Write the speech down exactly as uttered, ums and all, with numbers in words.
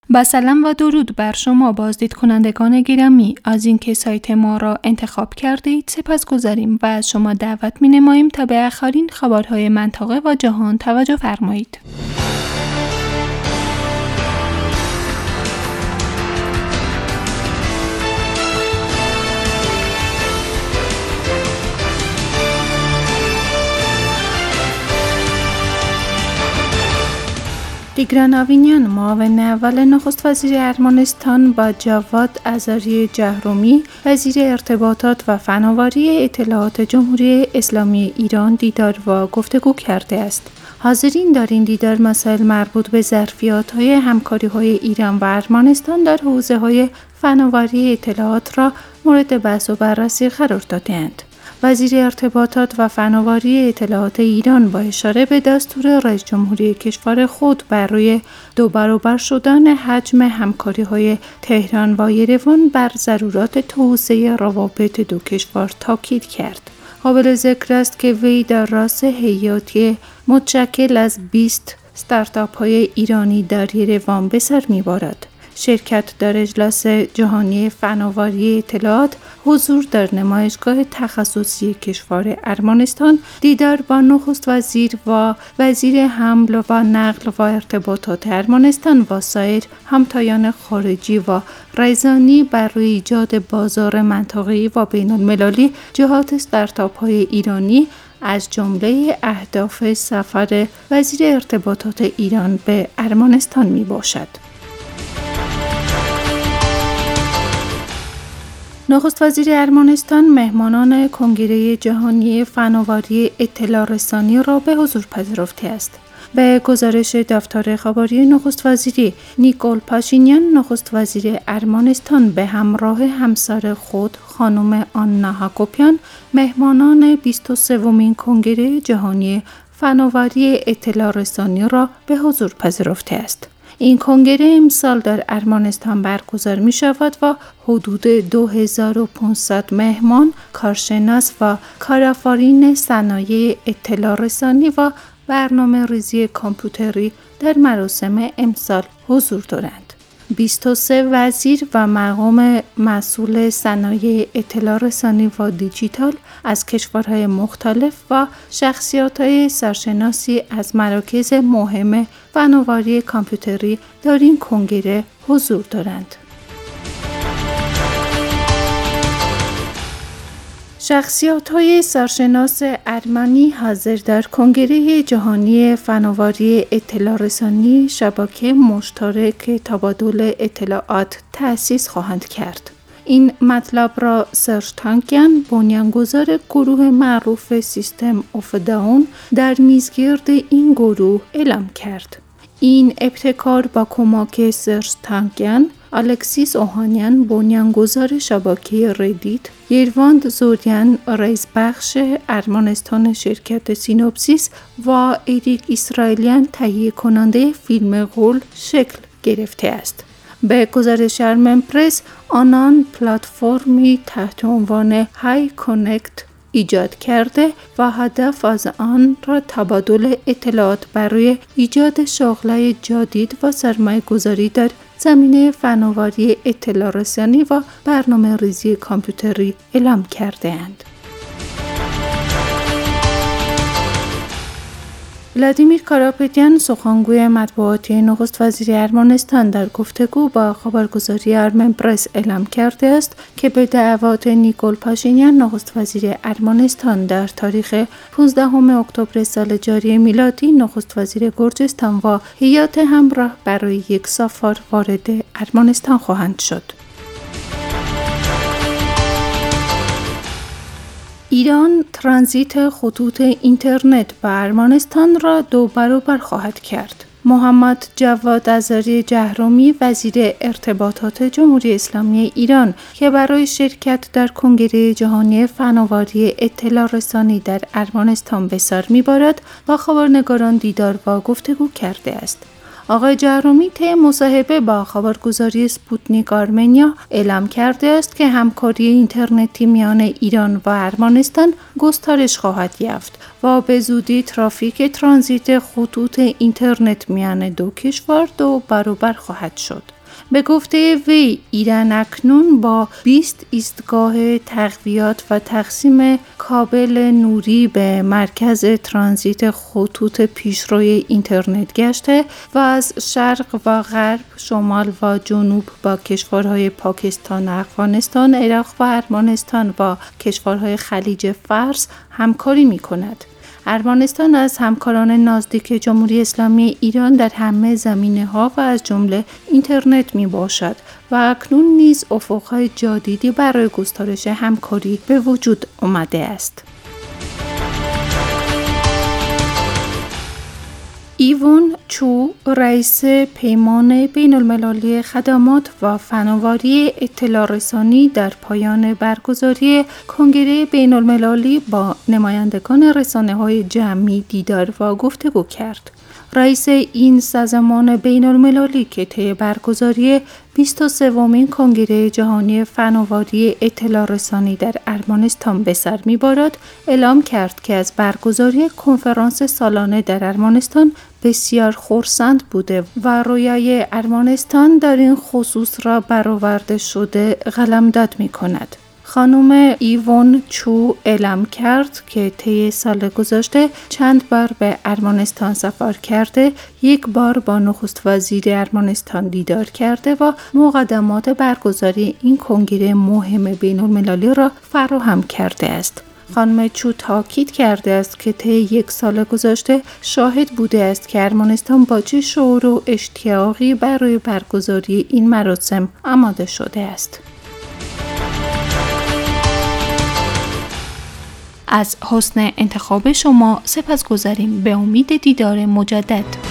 با سلام و درود بر شما بازدید کنندگان گرامی. از اینکه سایت ما را انتخاب کرده اید سپاسگزاریم و از شما دعوت می نماییم تا به آخرین خبرهای منطقه و جهان توجه فرمایید. دیگران آوینیان، معاون اول نخست وزیر ارمنستان با جواد ازاری جهرومی، وزیر ارتباطات و فناوری اطلاعات جمهوری اسلامی ایران دیدار و گفتگو کرده است. حاضرین در این دیدار مسائل مربوط به ظرفیت‌های همکاری‌های ایران و ارمنستان در حوزه‌های فناوری اطلاعات را مورد بحث و بررسی قرار دادند. وزیر ارتباطات و فناوری اطلاعات ایران با اشاره به دستور رئیس جمهوری کشور خود بر روی دو برابر شدن حجم همکاری‌های تهران و یروان بر ضرورت توسعه روابط دو کشور تاکید کرد. قابل ذکر است که وی در رأس هیئتی متشکل از بیست استارتاپ‌های ایرانی در یروان به سر می‌برد. شرکت در اجلاس جهانی فناوری اطلاعات، حضور در نمایشگاه تخصصی کشور ارمنستان، دیدار با نخست وزیر و وزیر حمل و نقل و ارتباطات ارمنستان و سایر همتایان خارجی و رایزانی بر روی ایجاد بازار منطقه‌ای و بین‌المللی جهات استارتاپ‌های ایرانی از جمله اهداف سفر وزیر ارتباطات ایران به ارمنستان می باشد. نخست وزیر ارمنستان مهمانان کنگره جهانی فناوری اطلاع رسانی را به حضور پذیرفته است. به گزارش دفتر خبری نخست وزیری، نیکول پاشینیان نخست وزیر ارمنستان به همراه همسر خود خانم آنا هاکوپیان مهمانان بیست و سومین کنگره جهانی فناوری اطلاع رسانی را به حضور پذیرفته است. این کنگره امسال در ارمنستان برگزار می شود و حدود دو هزار و پانصد مهمان، کارشناس و کارآفرین صنایع اطلاع رسانی و برنامه ریزی کامپیوتری در مراسم امسال حضور دارند. بیست و سه وزیر و مقام مسئول صنایع اطلاع رسانی و دیجیتال از کشورهای مختلف و شخصیت‌های سرشناسی از مراکز مهم فناوری کامپیوتری در این کنگره حضور دارند. شخصیت‌های سرشناس ارمنی حاضر در کنگره جهانی فناوری اطلاع رسانی شبکه مشترک تبادل اطلاعات تأسیس خواهند کرد. این مطلب را سرژ تانکیان، بنیانگذار گروه معروف سیستم آف داون، در میزگرد این گروه اعلام کرد. این ابتکار با کمک سرژ تانکیان، الکسیس اوهانیان، بنیانگذار شبکه ردیت، یرواند زوریان، رئیس بخش ارمنستان شرکت سینوپسیس و ایریک اسرائیلیان، تهیه کننده فیلم غول شکل گرفته است. به گزارش ارمن پرس، آنان پلتفرمی تحت عنوان های کانکت ایجاد کرده و هدف از آن را تبادل اطلاعات برای ایجاد شغل‌های جدید و سرمایه گذاری در زمینه فناوری اطلاع رسانی و برنامه ریزی کامپیوتری اعلام کرده‌اند. ولادیمیر کاراپتیان، سخنگوی مطبوعاتی نخست وزیر ارمنستان، در گفتگو با خبرگزاری ارمن پرس اعلام کرده است که به دعوت نیکول پاشینیان نخست وزیر ارمنستان در تاریخ پانزدهم اکتبر سال جاری میلادی نخست وزیر گرجستان و هیئت همراه برای یک سفر وارد ارمنستان خواهند شد. ایران ترانزیت خطوط اینترنت به ارمنستان را دو برابر خواهد کرد. محمد جواد ازاری جهرومی، وزیر ارتباطات جمهوری اسلامی ایران، که برای شرکت در کنگره جهانی فناوری اطلاع رسانی در ارمنستان به سر می‌برد، با خبرنگاران دیدار و گفتگو کرده است. آقای جهرومی طی مصاحبه با خبرگزاری اسپوتنیک آرمنیا اعلام کرده است که همکاری اینترنتی میان ایران و ارمنستان گسترش خواهد یافت و به زودی ترافیک ترانزیت خطوط اینترنت میان دو کشور دو برابر خواهد شد. به گفته وی ایران اکنون با بیست ایستگاه تقویت و تقسیم کابل نوری به مرکز ترانزیت خطوط پیشروی اینترنت گشته و از شرق و غرب، شمال و جنوب با کشورهای پاکستان، افغانستان، عراق و ارمنستان و کشورهای خلیج فارس همکاری می کند. ارمنستان از همکاران نزدیک جمهوری اسلامی ایران در همه زمینه‌ها و از جمله اینترنت می باشد و اکنون نیز افق‌های جدیدی برای گسترش همکاری به وجود آمده است. ایوان چو، رئیس پیمان بین المللی خدمات و فناوری اطلاع رسانی، در پایان برگزاری کنگره بین المللی با نمایندگان رسانه‌های جمعی دیدار و گفتگو کرد. رئیس این سازمان بین المللی که طی برگزاری بیست و سومین کنگره جهانی فناوری اطلاع رسانی در ارمنستان به سر می‌برد، اعلام کرد که از برگزاری کنفرانس سالانه در ارمنستان بسیار خرسند بوده و رویای ارمنستان در این خصوص را برآورده شده قلمداد می‌کند. خانم ایوان چو اعلام کرد که طی سال گذشته چند بار به ارمنستان سفر کرده، یک بار با نخست وزیر ارمنستان دیدار کرده و مقدمات برگزاری این کنگره مهم بین المللی را فراهم کرده است. خانم چو تاکید کرده است که طی یک سال گذشته شاهد بوده است که ارمنستان با چه شعور و اشتیاقی برای برگزاری این مراسم آماده شده است. از حسن انتخاب شما سپاسگزاریم. به امید دیدار مجدد.